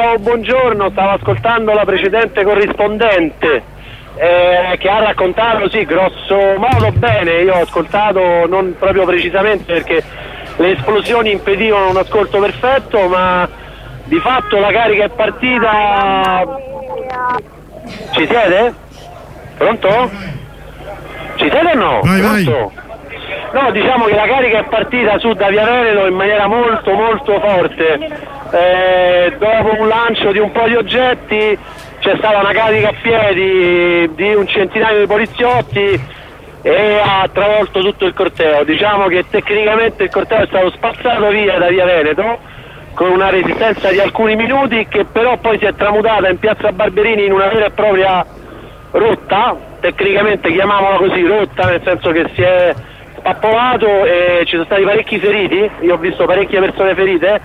buongiorno, stavo ascoltando la precedente corrispondente che ha raccontato, sì, grosso modo bene. Io ho ascoltato non proprio precisamente perché le esplosioni impedivano un ascolto perfetto, ma di fatto la carica è partita. Ci siete? Pronto? Ci siete o no? Vai, Pronto? No, diciamo che la carica è partita su da Via Veneto in maniera molto molto forte. Dopo un lancio di un po' di oggetti c'è stata una carica a piedi di un centinaio di poliziotti e ha travolto tutto il corteo. Diciamo che tecnicamente il corteo è stato spazzato via da Via Veneto con una resistenza di alcuni minuti, che però poi si è tramutata in piazza Barberini in una vera e propria rotta, tecnicamente chiamiamola così, rotta, nel senso che si è spappolato e ci sono stati parecchi feriti. Io ho visto parecchie persone ferite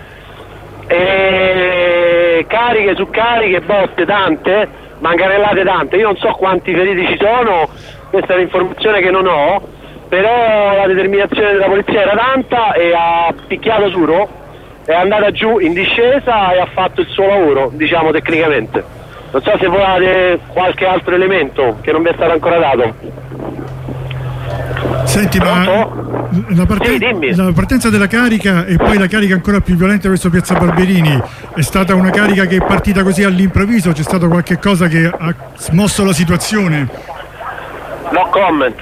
e cariche su cariche, botte tante, manganellate tante. Io non so quanti feriti ci sono, questa è un'informazione che non ho, però la determinazione della polizia era tanta e ha picchiato duro, è andata giù in discesa e ha fatto il suo lavoro, diciamo, tecnicamente. Non so se volate qualche altro elemento che non vi è stato ancora dato. Senti, ma la partenza della carica e poi la carica ancora più violenta verso piazza Barberini è stata una carica che è partita così all'improvviso? C'è stato qualche cosa che ha smosso la situazione? No comment.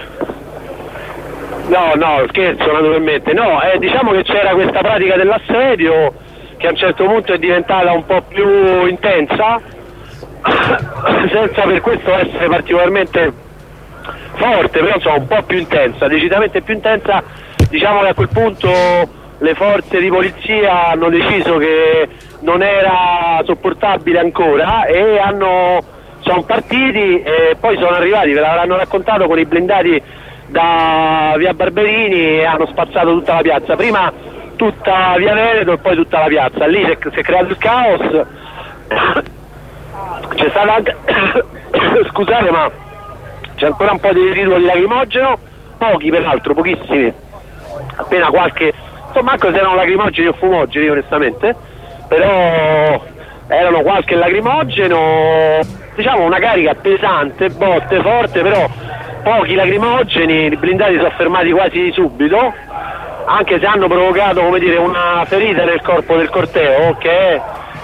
No, scherzo naturalmente. No, diciamo che c'era questa pratica dell'assedio che a un certo punto è diventata un po' più intensa, senza per questo essere particolarmente forte, però insomma un po' più intensa, decisamente più intensa. Diciamo che a quel punto le forze di polizia hanno deciso che non era sopportabile ancora e sono partiti e poi sono arrivati, ve l'avranno raccontato, con i blindati da via Barberini e hanno spazzato tutta la piazza, prima tutta via Veneto e poi tutta la piazza. Lì si è creato il caos, c'è stato anche scusate, ma c'è ancora un po' di residuo di lacrimogeno, pochi peraltro, pochissimi, appena qualche, insomma anche se erano lacrimogeni o fumogeni onestamente, però erano qualche lacrimogeno, diciamo una carica pesante, botte forte, però pochi lacrimogeni. I blindati sono fermati quasi subito, anche se hanno provocato, come dire, una ferita nel corpo del corteo che è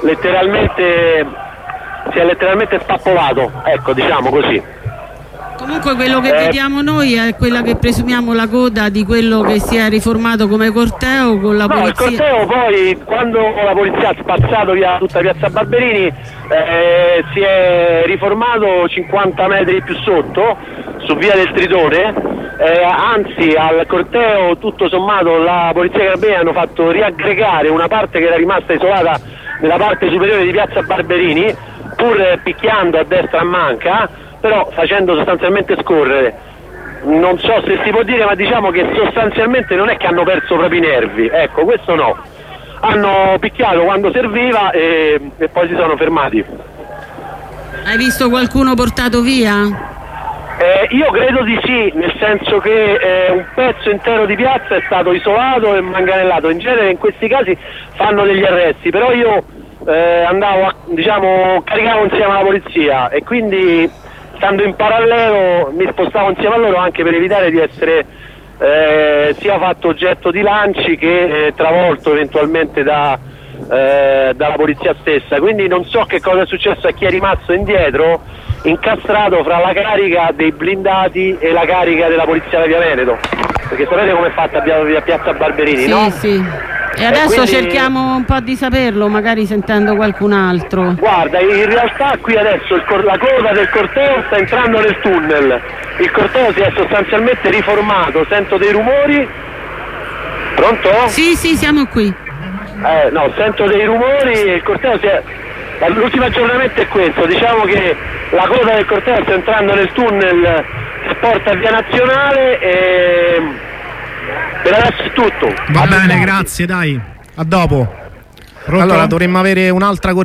si è letteralmente spappolato, ecco, diciamo così. Comunque quello che vediamo noi è quella che presumiamo la coda di quello che si è riformato come corteo con la polizia. No, il corteo poi, quando la polizia ha spazzato via tutta piazza Barberini, si è riformato 50 metri più sotto, su via del Tritone, anzi al corteo tutto sommato la polizia e i carabinieri hanno fatto riaggregare una parte che era rimasta isolata nella parte superiore di piazza Barberini, pur picchiando a destra a manca, però facendo sostanzialmente scorrere. Non so se si può dire, ma diciamo che sostanzialmente non è che hanno perso proprio i nervi, ecco, questo no. Hanno picchiato quando serviva e poi si sono fermati. Hai visto qualcuno portato via? Io credo di sì, nel senso che un pezzo intero di piazza è stato isolato e manganellato. In genere in questi casi fanno degli arresti, però io caricavo insieme alla polizia e quindi, stando in parallelo, mi spostavo insieme a loro anche per evitare di essere sia fatto oggetto di lanci che travolto eventualmente dalla polizia stessa. Quindi non so che cosa è successo a chi è rimasto indietro, incastrato fra la carica dei blindati e la carica della polizia da Via Veneto, perché sapete com'è fatta via piazza Barberini, sì, no? Sì. E adesso quindi cerchiamo un po' di saperlo, magari sentendo qualcun altro. Guarda, in realtà qui adesso la coda del corteo sta entrando nel tunnel. Il corteo si è sostanzialmente riformato, sento dei rumori. Pronto? Sì, siamo qui. No, sento dei rumori e il corteo l'ultimo aggiornamento è questo, diciamo che la coda del corteo sta entrando nel tunnel che porta a Via Nazionale e per adesso è tutto. Va bene, grazie, dai, a dopo. Pronto? Allora dovremmo avere un'altra